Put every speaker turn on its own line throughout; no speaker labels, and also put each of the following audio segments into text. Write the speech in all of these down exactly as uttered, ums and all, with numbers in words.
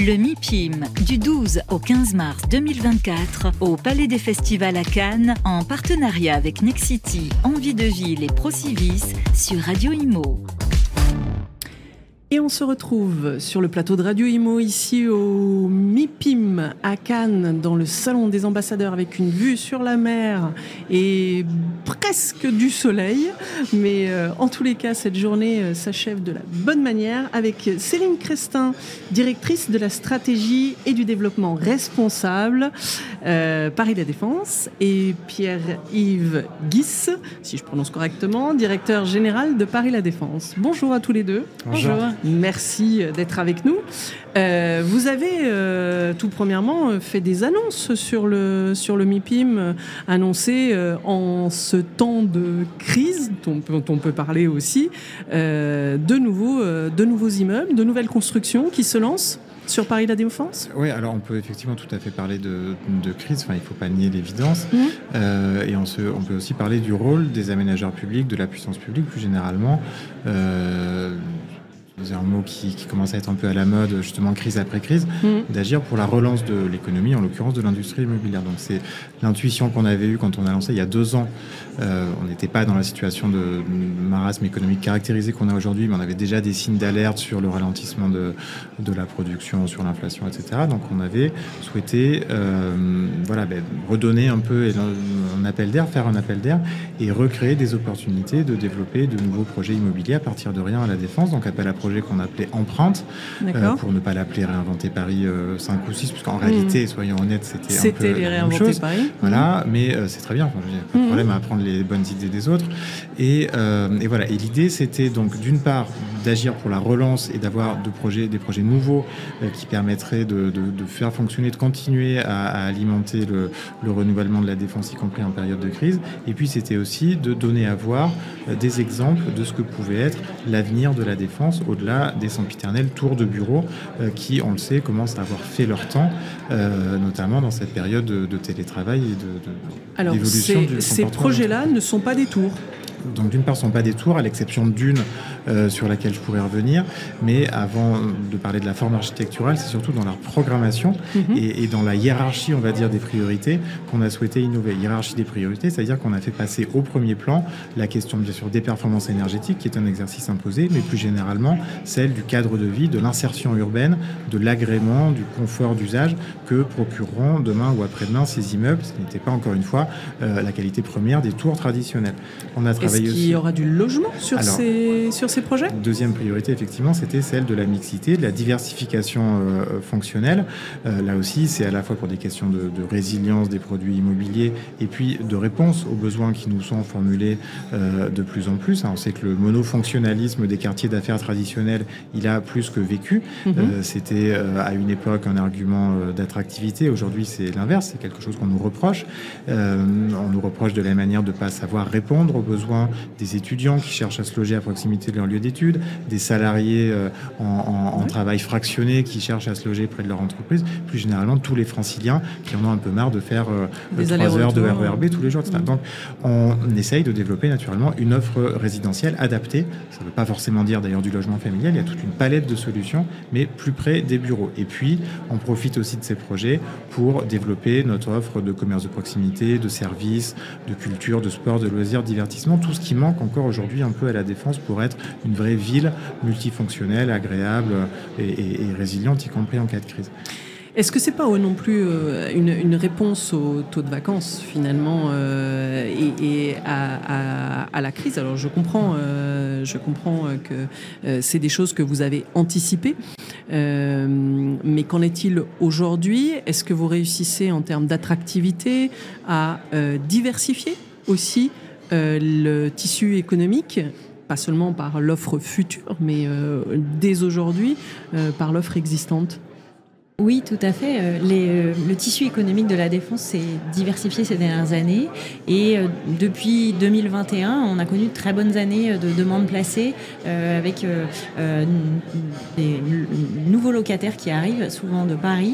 Le MIPIM, du douze au quinze mars deux mille vingt-quatre, au Palais des Festivals à Cannes, en partenariat avec Nexity, Envie de Ville et Procivis, sur Radio Imo.
Et on se retrouve sur le plateau de Radio Imo, ici au MIPIM à Cannes, dans le salon des ambassadeurs, avec une vue sur la mer et presque du soleil. Mais euh, en tous les cas, cette journée euh, s'achève de la bonne manière avec Céline Crestin, directrice de la stratégie et du développement responsable, euh, Paris La Défense, et Pierre-Yves Guisse, si je prononce correctement, directeur général de Paris La Défense. Bonjour à tous les deux.
Bonjour. Bonjour.
Merci d'être avec nous. Euh, vous avez euh, tout premièrement fait des annonces sur le, sur le MIPIM, euh, annoncé euh, en ce temps de crise dont, dont on peut parler aussi, euh, de, nouveaux, euh, de nouveaux immeubles, de nouvelles constructions qui se lancent sur Paris La Défense.
Oui, alors on peut effectivement tout à fait parler de, de crise, enfin, il ne faut pas nier l'évidence, mmh. euh, et on, se, on peut aussi parler du rôle des aménageurs publics, de la puissance publique plus généralement. Euh, C'est un mot qui, qui commence à être un peu à la mode, justement, crise après crise, mmh. d'agir pour la relance de l'économie, en l'occurrence de l'industrie immobilière. Donc c'est l'intuition qu'on avait eue quand on a lancé il y a deux ans. Euh, on n'était pas dans la situation de marasme économique caractérisé qu'on a aujourd'hui, mais on avait déjà des signes d'alerte sur le ralentissement de, de la production, sur l'inflation, et cetera. Donc on avait souhaité euh, voilà, ben, redonner un peu un appel d'air, faire un appel d'air et recréer des opportunités de développer de nouveaux projets immobiliers à partir de rien à la Défense. Donc appel à projet qu'on appelait Empreinte, euh, pour ne pas l'appeler Réinventer Paris euh, cinq ou six, puisqu'en mmh. réalité, soyons honnêtes, c'était,
c'était
un peu
les
la même
Réinventer
chose.
Paris.
Voilà, mmh. mais euh, c'est très bien, enfin, il n'y a pas de problème mmh. à apprendre les bonnes idées des autres. Et, euh, et voilà, et l'idée, c'était donc d'une part d'agir pour la relance et d'avoir de projets, des projets nouveaux euh, qui permettraient de, de, de faire fonctionner, de continuer à, à alimenter le, le renouvellement de la Défense, y compris en période de crise. Et puis, c'était aussi de donner à voir euh, des exemples de ce que pouvait être l'avenir de la Défense au-delà des sempiternels tours de bureaux euh, qui, on le sait, commencent à avoir fait leur temps, euh, notamment dans cette période de, de télétravail et de, de,
Alors,
d'évolution
ces,
du
ces projets-là ne sont pas des tours.
Donc d'une part, ce ne sont pas des tours, à l'exception d'une euh, sur laquelle je pourrais revenir. Mais avant de parler de la forme architecturale, c'est surtout dans la programmation mmh. et, et dans la hiérarchie, on va dire, des priorités qu'on a souhaité innover. Hiérarchie des priorités, c'est-à-dire qu'on a fait passer au premier plan la question, bien sûr, des performances énergétiques, qui est un exercice imposé, mais plus généralement, celle du cadre de vie, de l'insertion urbaine, de l'agrément, du confort d'usage que procureront demain ou après-demain ces immeubles, ce qui n'était pas, encore une fois, euh, la qualité première des tours traditionnels. On a travaillé
Est-ce qu'il y aura du logement sur, Alors, ces, sur ces projets ?
Deuxième priorité, effectivement, c'était celle de la mixité, de la diversification euh, fonctionnelle. Euh, là aussi, c'est à la fois pour des questions de, de résilience des produits immobiliers et puis de réponse aux besoins qui nous sont formulés euh, de plus en plus. On sait que le monofonctionnalisme des quartiers d'affaires traditionnels, il a plus que vécu. Mm-hmm. Euh, c'était euh, à une époque un argument euh, d'attractivité. Aujourd'hui, c'est l'inverse. C'est quelque chose qu'on nous reproche. Euh, on nous reproche de la manière de ne pas savoir répondre aux besoins des étudiants qui cherchent à se loger à proximité de leur lieu d'études, des salariés euh, en, en, en ouais. travail fractionné qui cherchent à se loger près de leur entreprise, plus généralement tous les franciliens qui en ont un peu marre de faire euh, trois heures de R E R B tous les jours, et cetera. Mmh. Donc on essaye de développer naturellement une offre résidentielle adaptée. Ça ne veut pas forcément dire d'ailleurs du logement familial, il y a toute une palette de solutions, mais plus près des bureaux. Et puis on profite aussi de ces projets pour développer notre offre de commerce de proximité, de services, de culture, de sport, de loisirs, de divertissement, tout ce qui manque encore aujourd'hui un peu à la Défense pour être une vraie ville multifonctionnelle, agréable et, et, et résiliente, y compris en cas de crise.
Est-ce que c'est pas euh, non plus euh, une, une réponse au taux de vacances finalement euh, et, et à, à, à la crise ? Alors je comprends, euh, je comprends que euh, c'est des choses que vous avez anticipées, euh, mais qu'en est-il aujourd'hui ? Est-ce que vous réussissez en termes d'attractivité à euh, diversifier aussi euh, le tissu économique ? Pas seulement par l'offre future, mais euh, dès aujourd'hui euh, par l'offre existante ?
Oui, tout à fait. Les, euh, le tissu économique de la Défense s'est diversifié ces dernières années et euh, depuis deux mille vingt et un, on a connu de très bonnes années de demandes placées euh, avec euh, euh, des nouveaux locataires qui arrivent, souvent de Paris, qui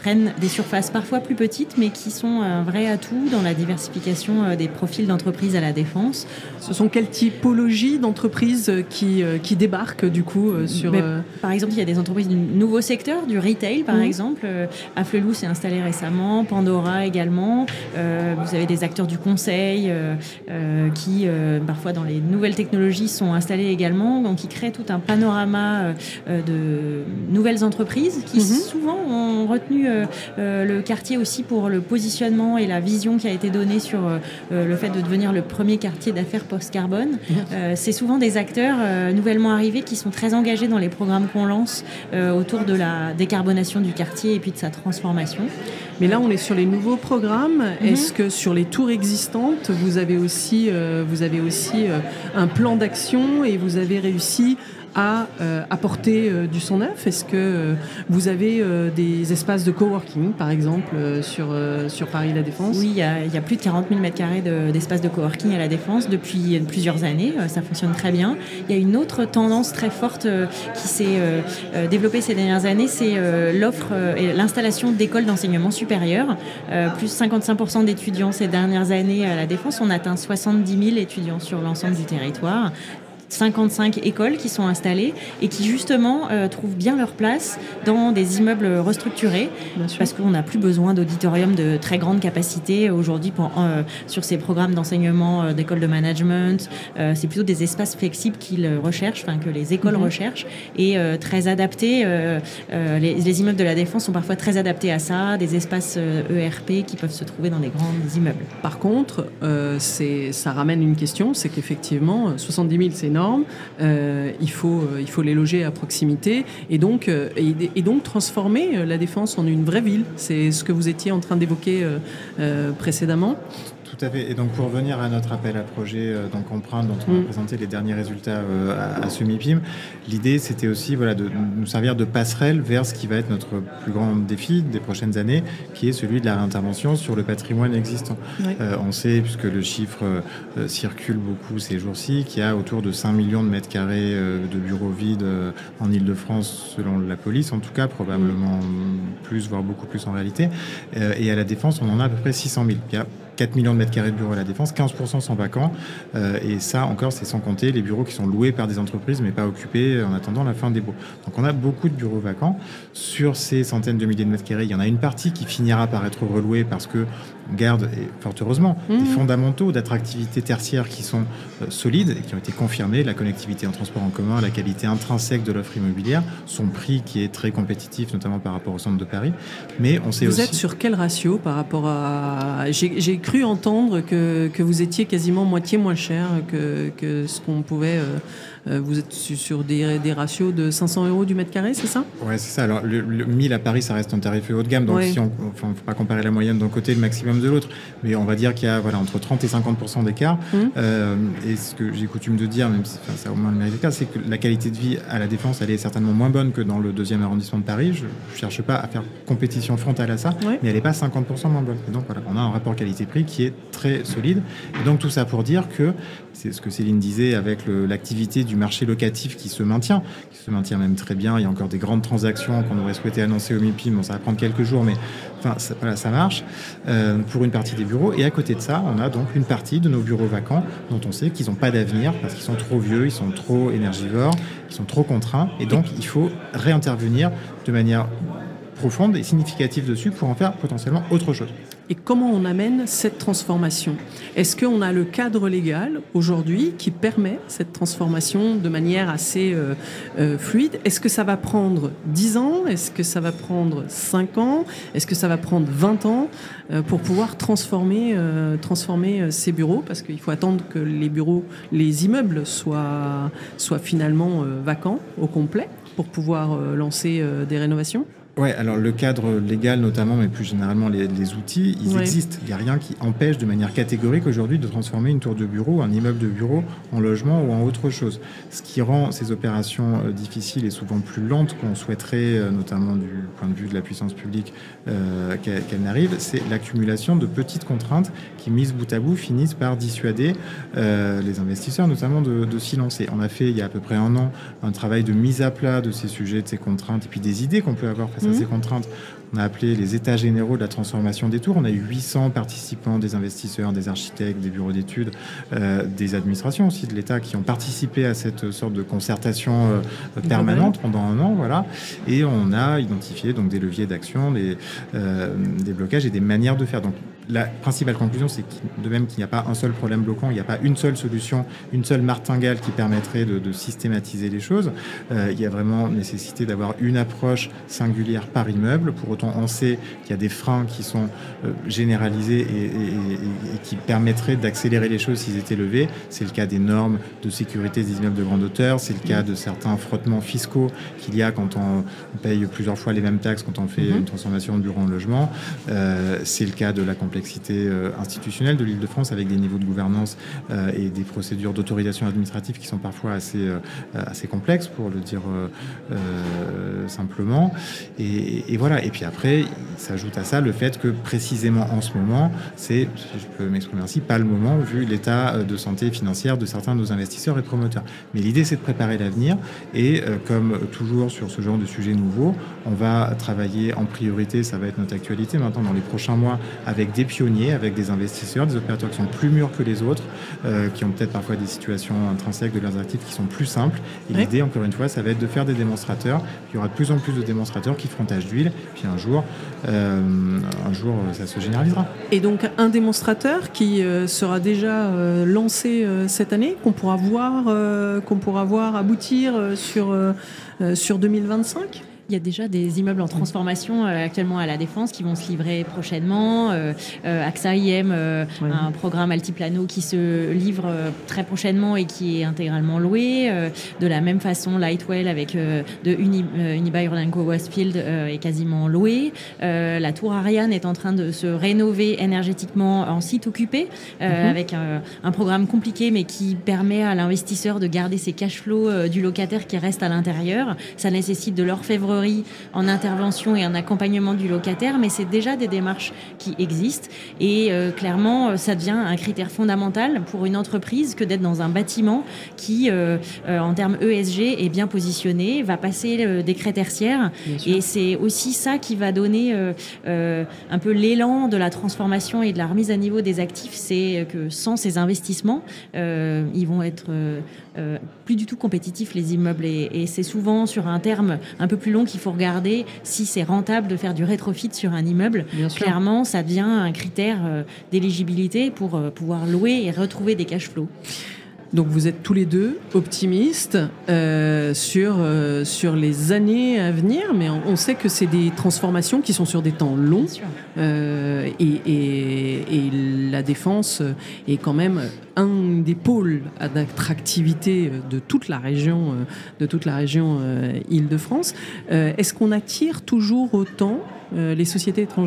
prennent des surfaces parfois plus petites, mais qui sont un vrai atout dans la diversification des profils d'entreprises à la Défense.
Ce sont quelle typologie d'entreprises qui, qui débarquent du coup sur...
Mais, par exemple, il y a des entreprises du nouveau secteur, du retail par mmh. exemple. Afflelou s'est installé récemment, Pandora également. Euh, vous avez des acteurs du conseil euh, euh, qui, euh, parfois dans les nouvelles technologies, sont installés également. Donc, ils créent tout un panorama euh, de nouvelles entreprises qui mmh. souvent ont retenu euh, euh, le quartier aussi pour le positionnement et la vision qui a été donnée sur euh, le fait de devenir le premier quartier d'affaires post-carbone. Mmh. Euh, c'est souvent des acteurs euh, nouvellement arrivés qui sont très engagés dans les programmes qu'on lance euh, autour de la décarbonation du quartier et puis de sa transformation.
Mais là, on est sur les nouveaux programmes. Mmh. Est-ce que sur les tours existantes, vous avez aussi, euh, vous avez aussi euh, un plan d'action et vous avez réussi à euh, apporter euh, du son neuf? Est-ce que euh, vous avez euh, des espaces de coworking, par exemple, euh, sur, euh, sur Paris La Défense?
Oui, il y a, il y a plus de quarante mille mètres carrés de, d'espaces de coworking à La Défense depuis plusieurs années. Euh, ça fonctionne très bien. Il y a une autre tendance très forte euh, qui s'est euh, euh, développée ces dernières années, c'est euh, l'offre euh, et l'installation d'écoles d'enseignement supérieur. Euh, plus cinquante-cinq pour cent d'étudiants ces dernières années à La Défense. On atteint soixante-dix mille étudiants sur l'ensemble du territoire. cinquante-cinq écoles qui sont installées et qui justement euh, trouvent bien leur place dans des immeubles restructurés parce qu'on n'a plus besoin d'auditorium de très grande capacité aujourd'hui pour, euh, sur ces programmes d'enseignement euh, d'école de management. Euh, c'est plutôt des espaces flexibles qu'ils recherchent, enfin que les écoles mmh. recherchent et euh, très adaptés. Euh, euh, les, les immeubles de La Défense sont parfois très adaptés à ça, des espaces euh, E R P qui peuvent se trouver dans les grands immeubles.
Par contre, euh, c'est, ça ramène une question, c'est qu'effectivement, soixante-dix mille, c'est énorme. Euh, il faut, euh, il faut les loger à proximité et donc, euh, et, et donc transformer euh, La Défense en une vraie ville. C'est ce que vous étiez en train d'évoquer euh, euh, précédemment.
Tout à fait. Et donc, pour revenir à notre appel à projet euh, donc Empreinte, dont on mmh. a présenté les derniers résultats euh, à, à ce MIPIM, l'idée, c'était aussi voilà, de nous servir de passerelle vers ce qui va être notre plus grand défi des prochaines années, qui est celui de la réintervention sur le patrimoine existant. Oui. Euh, on sait, puisque le chiffre euh, circule beaucoup ces jours-ci, qu'il y a autour de cinq millions de mètres carrés euh, de bureaux vides euh, en Île-de-France, selon la police, en tout cas, probablement mmh. plus, voire beaucoup plus en réalité. Euh, et à La Défense, on en a à peu près six cent mille. Il y a quatre millions de mètres carrés de bureaux à La Défense, quinze pour cent sont vacants. Euh, et ça, encore, c'est sans compter les bureaux qui sont loués par des entreprises, mais pas occupés en attendant la fin des baux. Donc, on a beaucoup de bureaux vacants. Sur ces centaines de milliers de mètres carrés, il y en a une partie qui finira par être relouée parce que on garde, et fort heureusement, mmh. des fondamentaux d'attractivité tertiaire qui sont euh, solides et qui ont été confirmés. La connectivité en transport en commun, la qualité intrinsèque de l'offre immobilière, son prix qui est très compétitif, notamment par rapport au centre de Paris. Mais on sait
vous
aussi...
êtes sur quel ratio par rapport à... J'ai, j'ai cru entendre que, que vous étiez quasiment moitié moins cher que, que ce qu'on pouvait... Euh... Vous êtes sur des, des ratios de cinq cents euros du mètre carré, c'est ça?
Ouais, c'est ça. Alors, le, le mille à Paris, ça reste un tarif haut de gamme. Donc, ouais. si on, enfin, faut pas comparer la moyenne d'un côté et le maximum de l'autre. Mais on va dire qu'il y a, voilà, entre trente et cinquante pour cent d'écart. Mmh. Euh, et ce que j'ai coutume de dire, même si enfin, ça a au moins le mérite de cas, c'est que la qualité de vie à La Défense, elle est certainement moins bonne que dans le deuxième arrondissement de Paris. Je ne cherche pas à faire compétition frontale à ça, ouais. mais elle n'est pas cinquante pour cent moins bonne. Et donc, voilà, on a un rapport qualité-prix qui est très solide. Et donc, tout ça pour dire que, c'est ce que Céline disait avec le, l'activité du marché locatif qui se maintient, qui se maintient même très bien. Il y a encore des grandes transactions qu'on aurait souhaité annoncer au MIPIM. Bon, ça va prendre quelques jours, mais enfin, ça, voilà, ça marche euh, pour une partie des bureaux. Et à côté de ça, on a donc une partie de nos bureaux vacants dont on sait qu'ils n'ont pas d'avenir parce qu'ils sont trop vieux, ils sont trop énergivores, ils sont trop contraints. Et donc, il faut réintervenir de manière profonde et significative dessus pour en faire potentiellement autre chose.
Et comment on amène cette transformation? Est-ce qu'on a le cadre légal aujourd'hui qui permet cette transformation de manière assez euh, euh, fluide? Est-ce que ça va prendre dix ans? Est-ce que ça va prendre cinq ans? Est-ce que ça va prendre vingt ans euh, pour pouvoir transformer, euh, transformer euh, ces bureaux? Parce qu'il faut attendre que les bureaux, les immeubles soient, soient finalement euh, vacants au complet pour pouvoir euh, lancer euh, des rénovations.
Ouais, alors le cadre légal notamment, mais plus généralement les, les outils, ils ouais. existent. Il n'y a rien qui empêche de manière catégorique aujourd'hui de transformer une tour de bureau, un immeuble de bureau en logement ou en autre chose. Ce qui rend ces opérations euh, difficiles et souvent plus lentes qu'on souhaiterait, euh, notamment du point de vue de la puissance publique, euh, qu'elle, qu'elle n'arrive, c'est l'accumulation de petites contraintes qui, mises bout à bout, finissent par dissuader euh, les investisseurs notamment de, de s'y lancer. On a fait il y a à peu près un an un travail de mise à plat de ces sujets, de ces contraintes et puis des idées qu'on peut avoir face face mmh. à ces contraintes, on a appelé les états généraux de la transformation des tours. On a eu huit cents participants, des investisseurs, des architectes, des bureaux d'études, euh, des administrations aussi de l'État qui ont participé à cette sorte de concertation euh, permanente pendant un an. Voilà. Et on a identifié donc, des leviers d'action, des, euh, des blocages et des manières de faire. Donc, la principale conclusion, c'est que de même qu'il n'y a pas un seul problème bloquant, il n'y a pas une seule solution, une seule martingale qui permettrait de, de systématiser les choses. Euh, il y a vraiment nécessité d'avoir une approche singulière par immeuble. Pour autant, on sait qu'il y a des freins qui sont euh, généralisés et, et, et, et qui permettraient d'accélérer les choses s'ils étaient levés. C'est le cas des normes de sécurité des immeubles de grande hauteur, c'est le cas de certains frottements fiscaux qu'il y a quand on, on paye plusieurs fois les mêmes taxes quand on fait mmh. une transformation de bureau en logement. Euh, c'est le cas de la complexité institutionnelle de l'Île-de-France avec des niveaux de gouvernance euh, et des procédures d'autorisation administrative qui sont parfois assez, euh, assez complexes, pour le dire euh, euh, simplement. Et, et voilà. Et puis après, il s'ajoute à ça le fait que précisément en ce moment, c'est, si je peux m'exprimer ainsi, pas le moment vu l'état de santé financière de certains de nos investisseurs et promoteurs. Mais l'idée, c'est de préparer l'avenir. Et euh, comme toujours sur ce genre de sujet nouveau, on va travailler en priorité, ça va être notre actualité maintenant dans les prochains mois, avec des pionniers, avec des investisseurs, des opérateurs qui sont plus mûrs que les autres, euh, qui ont peut-être parfois des situations intrinsèques de leurs actifs qui sont plus simples. Et oui. l'idée, encore une fois, ça va être de faire des démonstrateurs. Il y aura de plus en plus de démonstrateurs qui feront tâche d'huile. Puis un jour, euh, un jour, ça se généralisera.
Et donc, un démonstrateur qui euh, sera déjà euh, lancé euh, cette année, qu'on pourra voir, euh, qu'on pourra voir aboutir euh, sur, euh, sur deux mille vingt-cinq ?
Il y a déjà des immeubles en transformation euh, actuellement à La Défense qui vont se livrer prochainement. Euh, euh, AXA I M, euh, oui. un programme altiplano qui se livre euh, très prochainement et qui est intégralement loué. Euh, de la même façon, Lightwell avec euh, de Uni, euh, Unibail Rodamco Westfield euh, est quasiment loué. Euh, la tour Ariane est en train de se rénover énergétiquement en site occupé euh, mm-hmm. avec euh, un programme compliqué mais qui permet à l'investisseur de garder ses cash flows euh, du locataire qui reste à l'intérieur. Ça nécessite de l'orfèvrerie en intervention et en accompagnement du locataire, mais c'est déjà des démarches qui existent et euh, clairement ça devient un critère fondamental pour une entreprise que d'être dans un bâtiment qui euh, euh, en termes E S G est bien positionné, va passer le décret tertiaire et c'est aussi ça qui va donner euh, euh, un peu l'élan de la transformation et de la remise à niveau des actifs, c'est que sans ces investissements euh, ils vont être euh, euh, plus du tout compétitifs les immeubles et, et c'est souvent sur un terme un peu plus long qu'il faut regarder si c'est rentable de faire du rétrofit sur un immeuble. Bien Clairement, sûr. Ça devient un critère euh, d'éligibilité pour euh, pouvoir louer et retrouver des cash flows.
Donc vous êtes tous les deux optimistes euh, sur, euh, sur les années à venir, mais on, on sait que c'est des transformations qui sont sur des temps longs euh, et, et, et la Défense est quand même un des pôles d'attractivité de toute la région, de toute la région euh, Île-de-France. Euh, est-ce qu'on attire toujours autant euh, les sociétés étrangères ?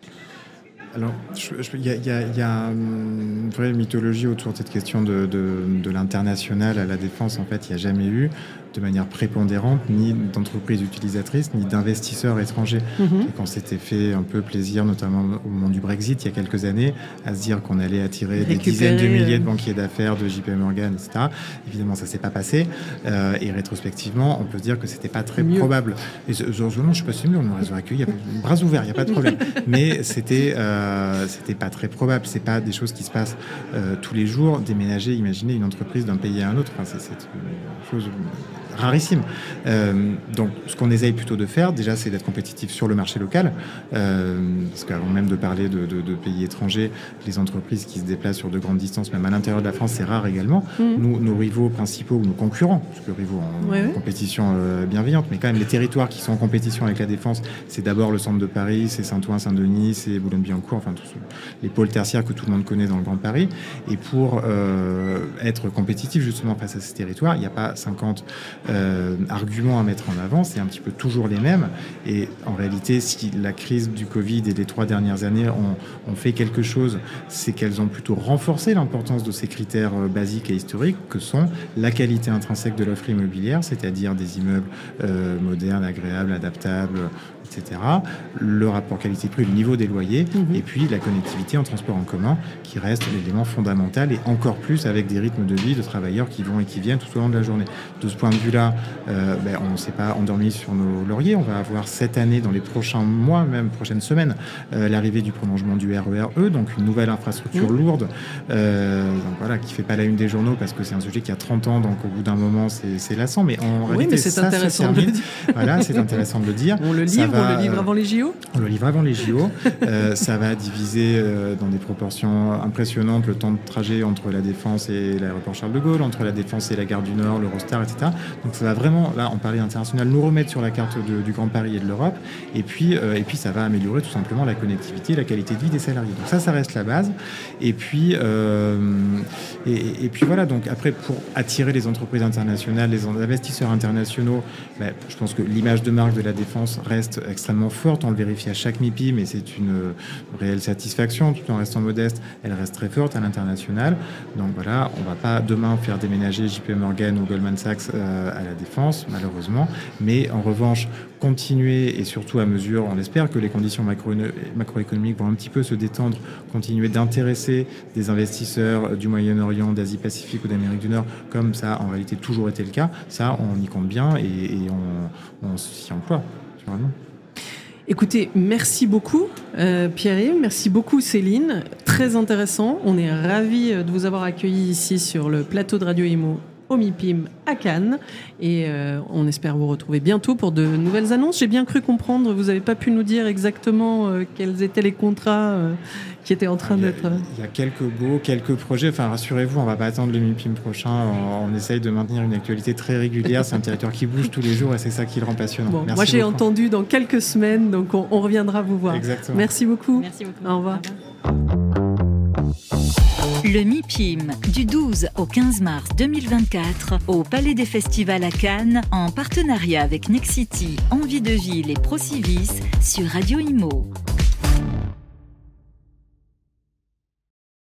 Alors, il y, y, y a une vraie mythologie autour de cette question de, de, de l'international à La Défense. En fait, il n'y a jamais eu de manière prépondérante ni d'entreprises utilisatrices ni d'investisseurs étrangers. Mmh. Et quand s'était fait un peu plaisir, notamment au moment du Brexit, il y a quelques années, à se dire qu'on allait attirer Récupérer, des dizaines de milliers de banquiers d'affaires, de J P Morgan, et cetera. Évidemment, ça ne s'est pas passé. Euh, et rétrospectivement, on peut se dire que ce n'était pas très mieux. probable. Et je, je, je, non, je ne sais pas si mieux, on aurait accueilli, bras ouverts, il n'y a pas de problème. Mais c'était, euh, c'était pas très probable. Ce n'est pas des choses qui se passent euh, tous les jours. Déménager, imaginer une entreprise d'un pays à un autre, enfin, c'est, c'est une chose rarissime. Euh, donc, ce qu'on essaye plutôt de faire, déjà, c'est d'être compétitif sur le marché local, euh, parce qu'avant même de parler de, de, de pays étrangers, les entreprises qui se déplacent sur de grandes distances, même à l'intérieur de la France, c'est rare également. Mmh. Nous, nos rivaux principaux ou nos concurrents, parce que rivaux en, ouais, en ouais. compétition euh, bienveillante, mais quand même les territoires qui sont en compétition avec la Défense, c'est d'abord le centre de Paris, c'est Saint-Ouen, Saint-Denis, c'est Boulogne-Billancourt, enfin tous les pôles tertiaires que tout le monde connaît dans le Grand Paris. Et pour euh, être compétitif justement face à ces territoires, il n'y a pas cinquante Euh, arguments à mettre en avant, c'est un petit peu toujours les mêmes. Et en réalité, si la crise du Covid et les trois dernières années ont, ont fait quelque chose, c'est qu'elles ont plutôt renforcé l'importance de ces critères euh, basiques et historiques que sont la qualité intrinsèque de l'offre immobilière, c'est-à-dire des immeubles euh, modernes, agréables, adaptables, et cetera. Le rapport qualité-prix, le niveau des loyers, mmh. et puis la connectivité en transport en commun qui reste l'élément fondamental, et encore plus avec des rythmes de vie de travailleurs qui vont et qui viennent tout au long de la journée. De ce point de vue-là, euh, ben, on ne s'est pas endormi sur nos lauriers. On va avoir cette année, dans les prochains mois, même prochaines semaines, euh, l'arrivée du prolongement du R E R E, donc une nouvelle infrastructure mmh. lourde, euh, donc voilà, qui ne fait pas la une des journaux parce que c'est un sujet qui a trente ans, donc au bout d'un moment, c'est, c'est lassant. Mais en
oui,
réalité,
mais c'est
ça
intéressant de le dire.
Voilà, c'est intéressant de le dire.
On le livre,
va,
on le livre avant les J O
On le livre avant les J O. euh, ça va diviser euh, dans des proportions impressionnantes le temps de trajet entre la Défense et l'aéroport Charles de Gaulle, entre la Défense et la gare du Nord, l'Eurostar, et cetera. Donc ça va vraiment, là, on parlait international, nous remettre sur la carte de, du Grand Paris et de l'Europe. Et puis, euh, et puis, ça va améliorer tout simplement la connectivité, la qualité de vie des salariés. Donc ça, ça reste la base. Et puis, euh, et, et puis voilà. Donc après, pour attirer les entreprises internationales, les investisseurs internationaux, ben, je pense que l'image de marque de la Défense reste extrêmement forte. On le vérifie à chaque MIPIM, mais c'est une réelle satisfaction, tout en restant modeste. Elle reste très forte à l'international. Donc voilà, on ne va pas demain faire déménager J P Morgan ou Goldman Sachs euh, à la Défense, malheureusement. Mais en revanche, continuer, et surtout à mesure, on l'espère, que les conditions macro- macroéconomiques vont un petit peu se détendre, continuer d'intéresser des investisseurs du Moyen-Orient, d'Asie-Pacifique ou d'Amérique du Nord, comme ça a en réalité toujours été le cas. Ça, on y compte bien et, et on, on s'y emploie, naturellement.
Écoutez, merci beaucoup euh, Pierre-Yves, merci beaucoup Céline, très intéressant. On est ravis de vous avoir accueillis ici sur le plateau de Radio Imo au MIPIM à Cannes, et euh, on espère vous retrouver bientôt pour de nouvelles annonces. J'ai bien cru comprendre, vous n'avez pas pu nous dire exactement euh, quels étaient les contrats euh, qui étaient en train
il y a,
d'être...
Il y a quelques beaux, quelques projets, enfin rassurez-vous, on ne va pas attendre le MIPIM prochain, on, on essaye de maintenir une actualité très régulière, c'est un territoire qui bouge tous les jours et c'est ça qui le rend passionnant.
Bon,
Merci
moi j'ai
beaucoup.
entendu dans quelques semaines, donc on, on reviendra vous voir.
Exactement.
Merci beaucoup.
Merci beaucoup.
Au revoir.
Au revoir.
Le MIPIM, du douze au quinze mars deux mille vingt-quatre, au Palais des Festivals à Cannes, en partenariat avec Nexity, Envie de Ville et Procivis, sur Radio Imo.